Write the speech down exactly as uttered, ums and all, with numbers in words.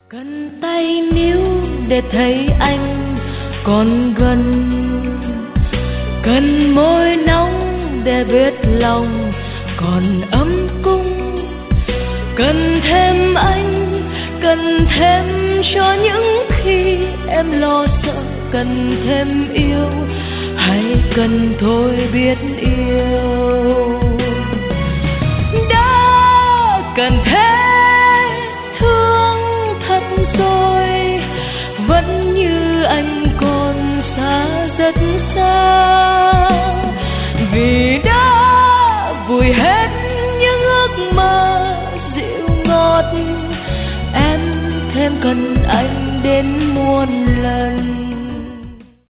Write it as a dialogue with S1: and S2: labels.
S1: Cần tay níu để thấy anh còn gần, cần môi nóng để biết lòng còn ấm cung, cần thêm anh, cần thêm cho những khi em lo sợ, cần thêm yêu hay cần thôi biết yêu. Đã cần thế thương thật rồi, vẫn như anh còn xa rất xa, vì đã vùi hết những ước mơ dịu ngọt. Em thêm cần anh đến muôn lần.